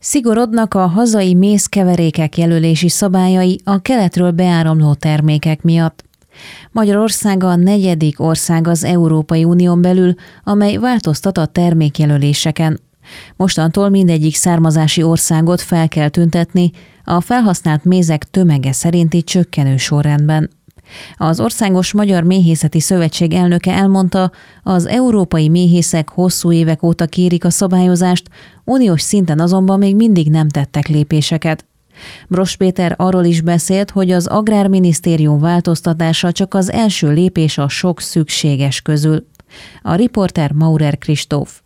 Szigorodnak a hazai mézkeverékek jelölési szabályai a keletről beáramló termékek miatt. Magyarország a 4. ország az Európai Unión belül, amely változtat a termékjelöléseken. Mostantól mindegyik származási országot fel kell tüntetni a felhasznált mézek tömege szerinti csökkenő sorrendben. Az Országos Magyar Méhészeti Szövetség elnöke elmondta, az európai méhészek hosszú évek óta kérik a szabályozást, uniós szinten azonban még mindig nem tettek lépéseket. Bross Péter arról is beszélt, hogy az Agrárminisztérium változtatása csak az első lépés a sok szükséges közül. A riporter Maurer Kristóf.